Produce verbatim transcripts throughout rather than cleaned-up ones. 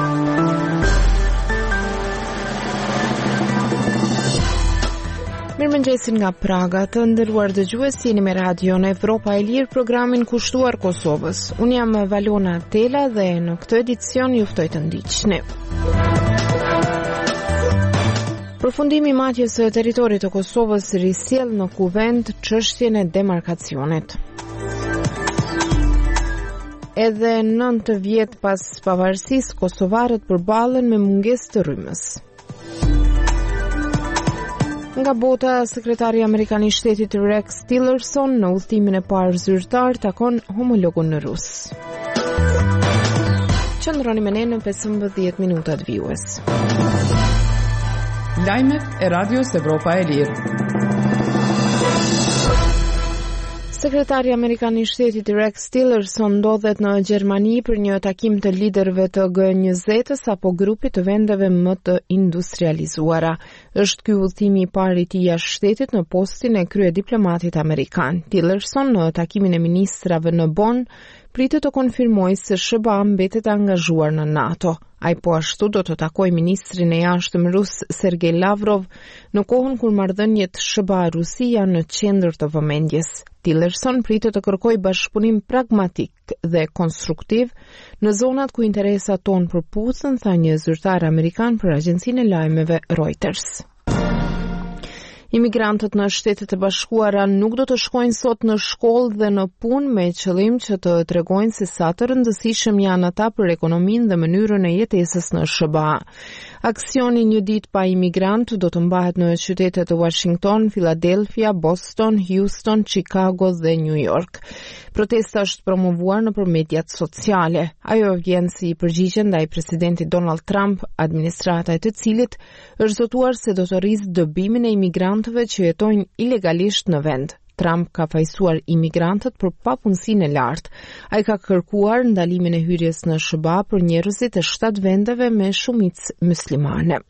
Mirëmëngjesin nga Praga, të nderuar dëgjues, jeni me radion Evropa e Lirë, programin kushtuar Kosovës. Unë jam Valona Tela dhe në këtë edicion ju ftoj të ndiqni. Përfundimi i matjes së territorit të Kosovës risjell në kuvent çështjen e demarkacionit. Edhe nëntë vjet pas pavarësisë, kosovarët përballen me mungesë të rrymës. Nga bota, sekretari amerikan i shtetit Rex Tillerson në udhëtimin e parë zyrtar takon homologun në Rus. Qëndroni me ne në pesëmbëdhjetë minutat vijues. Lajmet e Radios Evropa e Lirë. Sekretari amerikan i shtetit Rex Tillerson ndodhet në Gjermani për një takim të liderëve të G njëzet apo grupit të vendeve më të industrializuara. Është ky udhëtimi i parë i tij jashtë shtetit në postin e kryediplomatit amerikan. Tillerson në takimin e ministrave në Bonn pritet të konfirmojë se S B A mbetet e angazhuar në NATO. Ai po ashtu do të takojë ministrin e jashtëm rus Sergej Lavrov në kohën kur marrëdhëniet S B A-Rusi janë në qendër të vëmendjes. Tillerson pritet të kërkojë bashkëpunim pragmatik dhe konstruktiv në zonat ku interesat tonë përputhën, tha një zyrtar amerikan për agjencinë e lajmeve Reuters. Imigrantët në Shtetet e Bashkuara nuk do të shkojnë sot në shkollë dhe në punë me qëllim që të tregojnë se sa të rëndësishëm janë ata për ekonominë dhe mënyrën e jetesës në S B A. Aksioni një ditë pa imigrant do të mbahet në qytetet e Washington, Philadelphia, Boston, Houston, Chicago dhe New York. Protesta është promovuar nëpër mediat sociale. Ajo vjen si përgjigje ndaj presidentit Donald Trump, administrata e të cilit është zotuar se do të rrisë dëbimin e imigrantëve që jetojnë ilegalisht në vend. Trump ka fajsuar imigrantët për papunësinë e lartë. Ai ka kërkuar ndalimin e hyrjes në S B A për njerëzit e shtatë vendeve me shumicë muslimane.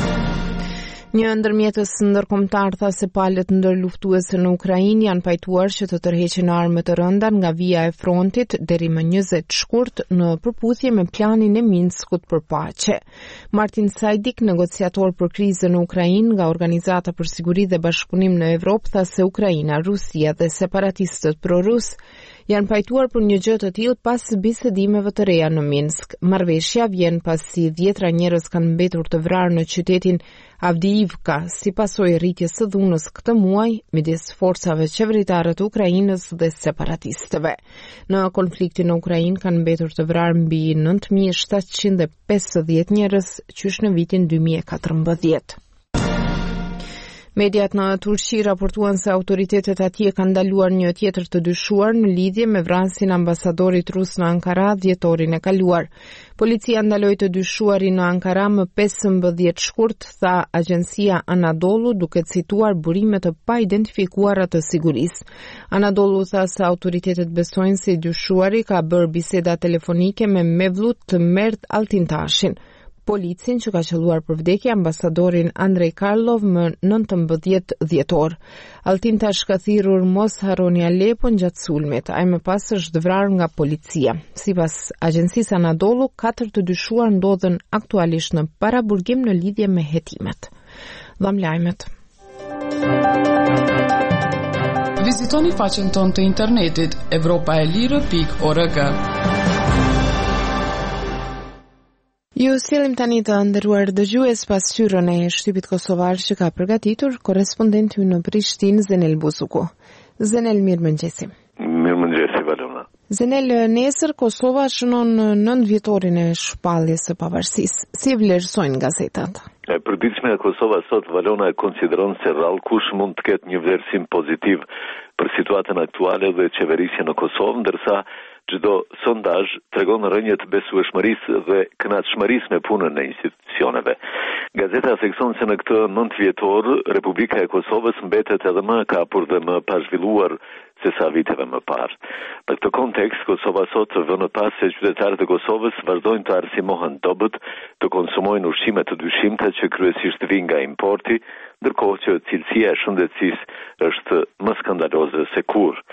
Një ndërmjetës ndërkombëtar tha se palët ndërluftuese në Ukrainë janë pajtuar që të tërheqin armë të rënda nga vija e frontit deri më njëzet shkurt në përputhje me planin e Minskut për paqe. Martin Sajdik, negociator për krizën në Ukrainë nga Organizata për Siguri dhe Bashkëpunim në Evropë, tha se Ukraina, Rusia dhe separatistët prorus janë pajtuar për një gjë të tillë pas bisedimeve të reja në Minsk. Marrëveshja vjen pasi dhjetra njerëz kanë mbetur të vrarë në qytetin Avdiivka si pasojë rritjes së dhunës këtë muaj midis forcave qeveritare të Ukrainës dhe separatistëve. Në konfliktin në Ukrainë kanë mbetur të vrarë mbi nëntë mijë shtatëqind e pesëdhjetë njerëz qysh në vitin dy mijë e katërmbëdhjetë. Mediat në Turqi raportuan se autoritetet atje kanë ndaluar një tjetër të dyshuar në lidhje me vrasjen e ambasadorit rus në Ankara dhjetorin e kaluar. Policia ndaloi të dyshuarin në Ankara më pesëmbëdhjetë shkurt, tha agjencia Anadolu, duke cituar burime të pa identifikuara të sigurisë. Anadolu tha se autoritetet besojnë se dyshuari ka bërë biseda telefonike me Mevlut Mert Altintashin, policin që ka qelluar për vdekje ambasadorin Andrej Karlov më nëntëmbëdhjetë dhjetor. Altintash ka thirrur mos harroni Alepon gjatë sulmit. Ai më pas është vrarë nga policia. Sipas agjencisë Anadolu, katër të dyshuar ndodhen aktualisht në paraburgim në lidhje me hetimet. Dham lajmet. Vizitoni faqen tonë të internetit evropa e lirë pikë org. Ju sillim tani të nderuar dëgjues pasqyrën e shtypit kosovar që ka përgatitur korrespondenti në Prishtinë Zenel Buzuku. Zenel, mirëmëngjesi. Mirëmëngjesi, Valona. Zenel, nesër Kosova shënon nëntë vjetorin e shpalljes së pavarësisë. Si vlerësojnë gazetat? E përditshmja e Kosovës sot, Valona, e konsideron se rallkush mund të ketë një vlerësim pozitiv për situatën aktuale dhe qeverisjen në Kosovë, ndërsa çdo sondazh tregon rënje të besueshmërisë dhe kënaqësisë me punën e institucioneve. Gazeta thekson se në këtë nëntë vjetor, Republika e Kosovës mbetet edhe më e kapur dhe më pa zhvilluar se sa viteve më parë. Në këtë kontekst, Kosova sot vën pas se qytetarët e Kosovës vazhdojnë të arsimohen dobët, të konsumojnë ushqime të dyshimta që kryesisht vijnë nga importi, ndërkohë që cilësia e shëndetësisë është më skandaloze se kurrë.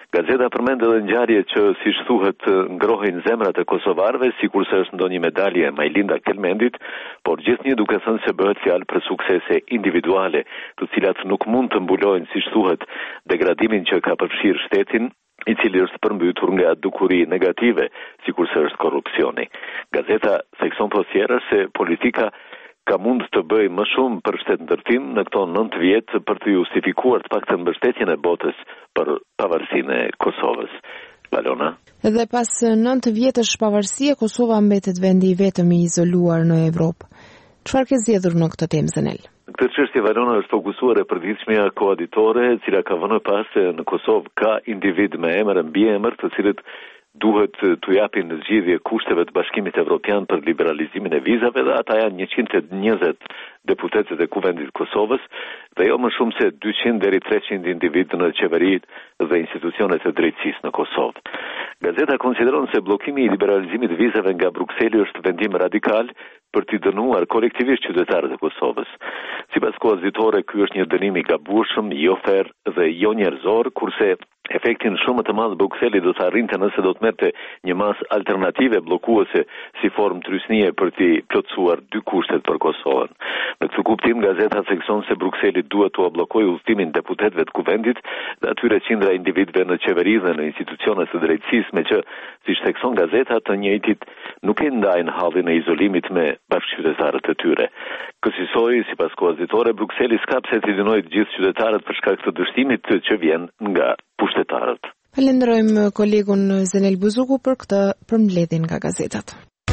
Gazeta përmend edhe ngjarje që, siç thuhet, ngrohin zemrat e kosovarëve, sikurse është ndonjë medalje Majlinda Kelmendit, por gjithnjë duke thënë se bëhet fjalë për suksese individuale, të cilat nuk mund të mbulojnë, siç thuhet, degradimin që ka përfshirë shtetin, i cili është përmbytur nga dukuri negative, sikurse është korrupsioni. Gazeta thekson po tjerë se politika ka mund të bëj më shumë për shtetëndërtim në këto nëntë vjet për të justifikuar të paktën mbështetjen e botës për pavarësinë e Kosovës. Valona. Dhe pas nëntë vjetësh pavarësie, Kosova mbetet vendi i vetëm i izoluar në Evropë. Çfarë ke zgjedhur në këtë temë, Zenel? Këtë çështje Valona është fokusuar e përditshmja koaditore, e cila ka vënë pas se në Kosovë ka individ me emër e mbiemër, të cilët duhet të japin në zgjidhje kushteve të Bashkimit Evropian për liberalizimin e vizave, dhe ata janë njëqind e njëzet deputetët e Kuvendit Kosovës dhe jo më shumë se dyqind deri treqind individ në qeverit dhe institucionet e drejtësisë në Kosovë. Gazeta konsideron se bllokimi i liberalizimit të vizave nga Brukseli është vendim radikal për t'i dënuar kolektivisht qytetarët e Kosovës. Sipas koazitore, ky është një dënim i gabueshëm, jo fer dhe jo njerëzor, kurse efektin shumë të madh Brukseli do të arrinte nëse do të merrte një masë alternative bllokuese si formë trysnie për t'i plotësuar dy kushtet për Kosovën. Në këtë kuptim, gazeta thekson se Brukseli duhet të bllokojë udhëtimin deputetëve të Kuvendit dhe atyre qindra individëve në qeveri dhe në institucionet të drejtësisë, me që, siç thekson gazeta, të njëjtit nuk e ndajnë hallin e izolimit me bashkëqytetarët e tyre. Kësaj, sipas koazitore, Brukseli s'ka pse t'i dënojë të gjithë qytetarët për shkak të dështimit që vjen nga pushtetarët. Falenderojmë kolegun Zenel Buzuku për këtë përmbledhje nga gazetat.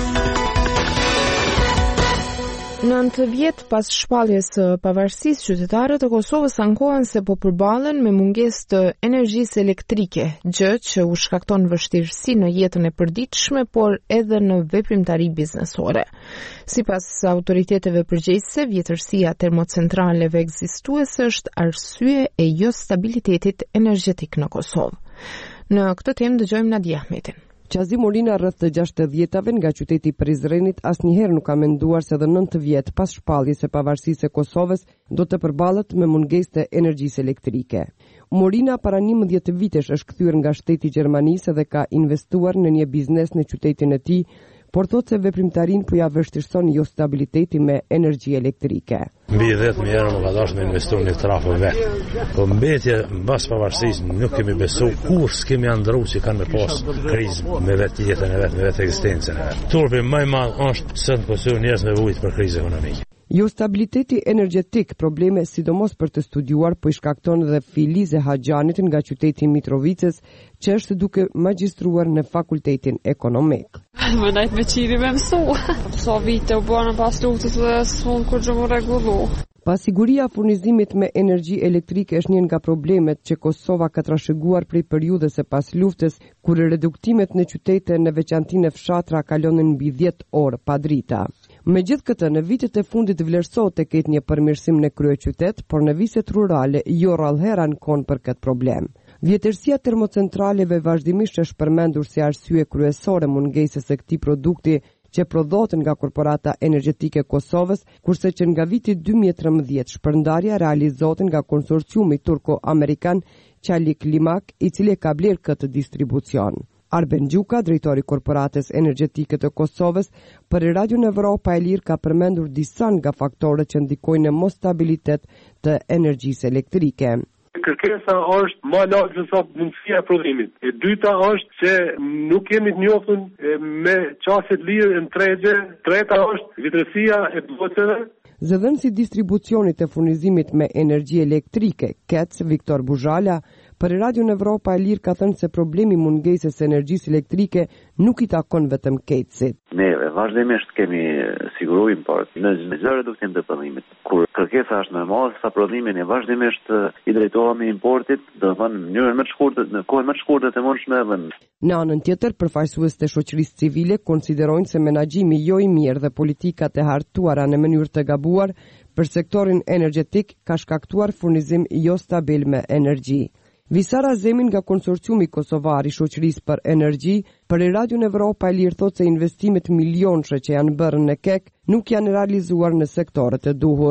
Nëntë vjet pas shpalljes së pavarësisë, qytetarët e Kosovës ankohen se po përballen me mungesë të energjisë elektrike, gjë që u shkakton vështirësi në jetën e përditshme, por edhe në veprimtari biznesore. Sipas autoriteteve përgjegjëse, vjetërsia e termocentraleve ekzistuese është arsye e jo stabilitetit energjetik në Kosovë. Në këtë temë dëgjojmë Nadia Ahmetin. Qazi Molina, rreth të gjashtëdhjetave nga qyteti i Prizrenit, asnjëherë nuk ka menduar se edhe nëntë vjet pas shpalljes së pavarësisë së Kosovës do të përballet me mungesë të energjisë elektrike. Molina para njëmbëdhjetë vitesh është kthyer nga shteti i Gjermanisë dhe ka investuar në një biznes në qytetin e tij, por thotë se veprimtarin po ja vështirëson jo stabiliteti me energji elektrike. Mbi dhjetë mijë euro më ka dashur me investu një trafo vetë. Po mbetje mbas pavarësisë nuk kemi besu kur s'kemi andru që kanë me pas krizë me vetë jetën e vetë, me vetë ekzistencën e vetë. Turpi më i madh është se në Kosovë njerëz me vujt për krizë ekonomike. Jo stabiliteti energjetik, probleme sidomos për të studiuar, po i shkakton dhe Filize Haxhanit nga qyteti Mitrovicës, që është duke magjistruar në fakultetin ekonomik. Më najt me qiri me mësu. Sa vite u bëna pas luftës dhe s'mund kur gjë më regullu. Pasiguria furnizimit me energji elektrike është një nga problemet që Kosova ka trashëguar prej periudhës së pas luftës, kur reduktimet në qytete në veçanti në fshatra kalonin mbi dhjetë orë pa drita. Megjithë këtë, në vitet e fundit vlerësohet të ketë një përmirësim në kryeqytet, por në viset rurale jo rrallëhera ankohen për këtë problem. Vjetërsia termocentraleve vazhdimisht është përmendur si arsye kryesore mungesës së këtij produkti që prodhohet nga korporata energjetike e Kosovës, kurse që nga viti dy mijë e trembëdhjetë shpërndarja realizohet nga konsorciumi turko-amerikan Çelik Limak, i cili ka blerë këtë distribucion. Arben Gjuka, drejtori i korporatës energjetike të Kosovës, për Radio Evropa e Lirë ka përmendur disa nga faktorët që ndikojnë në mos stabilitet të energjisë elektrike. Kërkesa është më larg se sa mundësia e prodhimit. E dyta është se nuk jemi të njohur me çastet lirë në tregje. Treta është vjetërsia e botëve. Zëdhënësi i distribucionit të furnizimit me energji elektrike, K E C, Viktor Buzhala, për Radio Evropa e Lirë ka thënë se problemi mungesës së energjisë elektrike nuk i takon vetëm K E C-it. Ne vazhdimisht kemi siguruar import në çdo reduktim të prodhimit. Kur kërkesa është më e madhe sa prodhimi, ne vazhdimisht i drejtohemi importit, do të thonë në mënyrë më të shkurtër, në kohë më të shkurtër të mundshme. Në anën tjetër, përfaqësues të shoqërisë civile konsiderojnë se menaxhimi jo i mirë dhe politikat e hartuara në mënyrë të gabuar për sektorin energjetik ka shkaktuar furnizim jo stabil me energji. Visara Zemin nga konsorciumi kosovar i shoqërisë për energji, për Radio Evropa e Lirë thotë se investimet milionshë që janë bërë në K E C nuk janë realizuar në sektorët e duhur.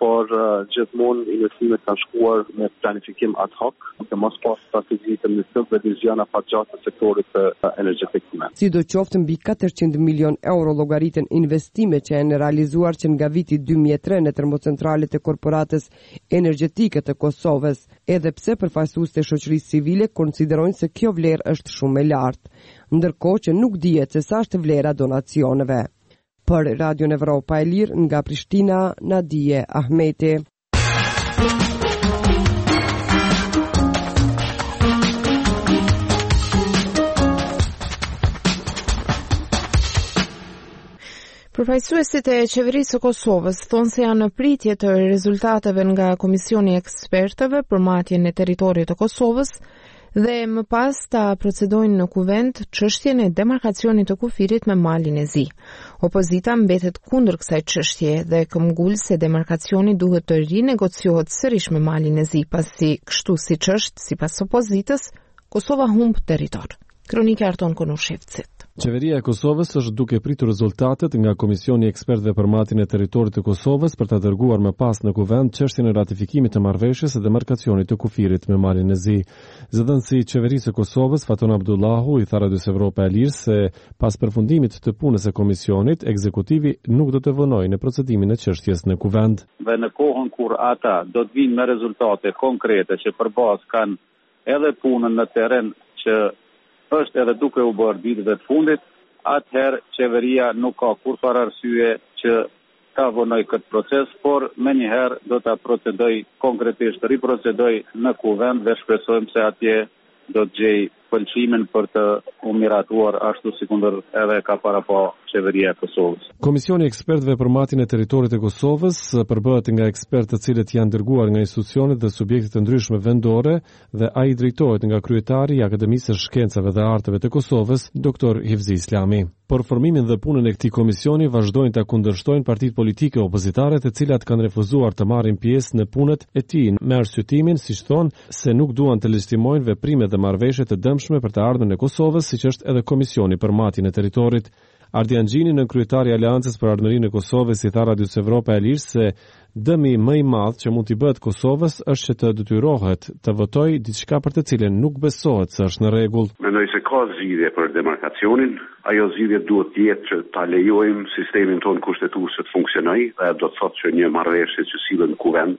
por uh, gjithmonë investimet kanë shkuar me planifikim ad hoc, dhe mos pas strategji të nisëm dhe viziona patgjatë të sektorit të uh, energjetik. Sidoqoftë mbi katërqind milion euro llogaritën investime që janë realizuar që nga viti dy mijë e tre në termocentralet e korporatës energjetike të Kosovës, edhe pse përfaqësues të shoqërisë civile konsiderojnë se kjo vlerë është shumë e lartë, ndërkohë që nuk dihet se sa është vlera donacioneve. Për Radion Evropa e Lirë nga Prishtina, Nadije Ahmeti. Përfaqësuesit e qeverisë së Kosovës thonë se janë në pritje të rezultateve nga Komisioni i Ekspertëve për matjen e territorit të Kosovës dhe më pas ta procedojnë në kuvent çështjen e demarkacionit të kufirit me malin e Zi. Opozita mbetet kundër kësaj çështje dhe këmbgul se demarkacioni duhet të rinegociohet sërish me malin e Zi, pasi kështu siç është, sipas opozitës, Kosova humb territor. Kronika Arton Konushevcit. Qeveria e Kosovës është duke pritur rezultatet nga Komisioni i Ekspertëve për matjen e territorit të Kosovës për ta dërguar më pas në kuvent çështjen e ratifikimit të marrëveshjes së demarkacionit të kufirit me malin e Zi. Zëdhënësi i qeverisë së Kosovës, Fatona Abdullahu, i tha Radios Evropa e Lirë se pas përfundimit të punës së komisionit, ekzekutivi nuk do të vonojë në procedimin e çështjes në kuvent. Dhe në kohën kur ata do të vinë me rezultate konkrete që përballë kanë edhe punën në terren që është edhe duke u bërë ditëve të fundit, atëherë qeveria nuk ka kurfar arsye që ta vonoj këtë proces, por me njëherë do ta procedoj konkretisht, riprocedoj në kuvent dhe shpresojmë se atje do të gjej pëlqimin për të u miratuar ashtu sikundër edhe ka para po qeveria e Kosovës. Komisioni i Ekspertëve për matjen e territorit të Kosovës përbëhet nga ekspertë të cilët janë dërguar nga institucionet dhe subjektet të ndryshme vendore dhe ai drejtohet nga kryetari i Akademisë së Shkencave dhe Arteve të Kosovës, doktor Hifzi Islami. Por formimin dhe punën e këtij komisioni vazhdojnë ta kundërshtojnë partitë politike opozitare, të cilat kanë refuzuar të marrin pjesë në punët e tij me arsyetimin, siç thonë, se nuk duan të legitimojnë veprimet dhe marrëveshjet të dëmshme për të ardhmen e Kosovës, siç është edhe Komisioni për matjen e territorit. Ardi Angjini, në kryetari i Aleancës për Ardhmërinë e Kosovës, i tha Radios Evropa e Lirë se dëmi më i madh që mund t'i bëhet Kosovës është që të detyrohet të votojë diçka për të cilën nuk besohet se është në rregull. Mendoj se ka zgjidhje për demarkacionin, ajo zgjidhje duhet të jetë që ta lejojmë sistemin ton kushtetues të funksionojë, dhe do të thotë që një marrëveshje që sillet në kuvent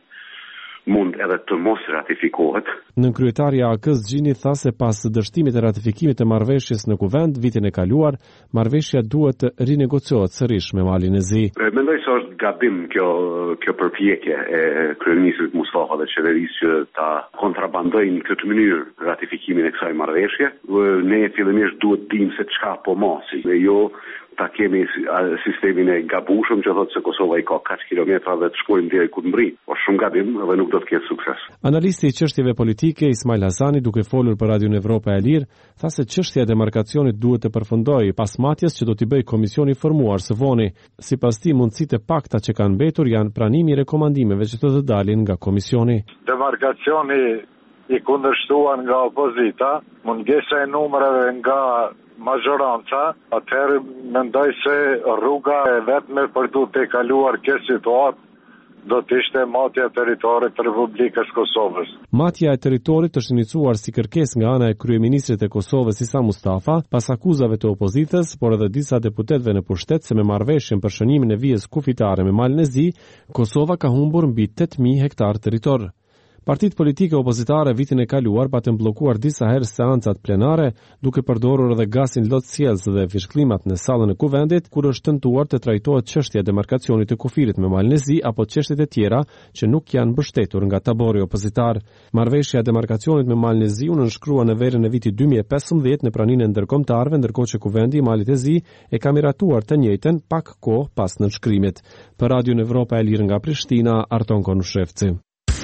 mund edhe të mos ratifikohet. Në kryetari A K-s Gjini tha se pas dështimit e ratifikimit të marrëveshjes në kuvent vitin e kaluar, marrëveshja duhet të rinegociohet sërish me malin e Zi. Mendoj se është gabim kjo kjo përpjekje e kryeministrit Mustafa dhe qeverisë që ta kontrabandojnë në këtë mënyrë ratifikimin e kësaj marrëveshje. Ne fillimisht duhet dimë se çka po masi, dhe jo ta kemi sistemin e gabushëm që thotë se Kosova i ka katër kilometra dhe të shkojmë deri ku të mbri. Është shumë gabim dhe nuk do të ketë sukses. Analisti i çështjeve politike Ismail Hasani, duke folur për Radion Evropa e Lirë, tha se çështja e demarkacionit duhet të përfundojë pas matjes që do t'i bëjë komisioni i formuar së voni. Sipas tij, mundësitë e pakta që kanë mbetur janë pranimi i rekomandimeve që do të dalin nga komisioni. Demarkacioni i kundërshtuar nga opozita, mungesa e numrave nga majoranca, atëherë mendoj se rruga e vetme për tu të kaluar kjo situatë do të ishte matja e territorit të Republikës Kosovës. Matja e territorit është iniciuar si kërkesë nga ana e kryeministrit e Kosovës Isa Mustafa, pas akuzave të opozitës, por edhe disa deputetëve në pushtet se me marrëveshjen për shënimin e vijës kufitare me malin e Zi, Kosova ka humbur mbi tetë mijë hektar territor. Partitë politike opozitare vitin e kaluar patën bllokuar disa herë seancat plenare, duke përdorur edhe gasin lotësjellës dhe fishklimat në sallën e kuvendit, kur është tentuar të trajtohet çështja e demarkacionit të kufirit me malin e Zi apo çështjet e tjera që nuk janë mbështetur nga tabori opozitar. Marrëveshja e demarkacionit me malin e Zi u nënshkrua në verën e vitit dy mijë e pesëmbëdhjetë në praninë e ndërkombëtarëve, ndërkohë që kuvendi i malit e Zi e ka miratuar të njëjtën pak kohë pas nënshkrimit. Për Radion Evropa e Lirë nga Prishtina, Arton Konushevci.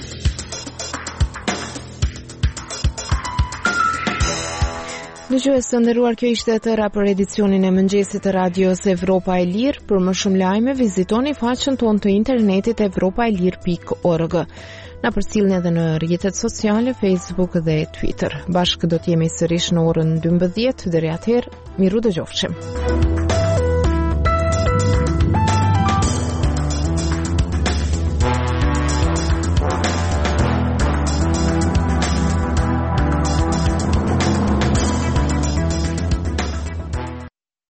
Dëgjues të nderuar, kjo ishte e tëra për edicionin e mëngjesit të Radios Evropa e Lirë. Për më shumë lajme, vizitoni faqen tonë të internetit evropa e lirë pikë org. Na përcjellni edhe në rrjetet sociale, Facebook dhe Twitter. Bashkë do të jemi sërish në orën dymbëdhjetë. Deri atëherë, miru dëgjofshim.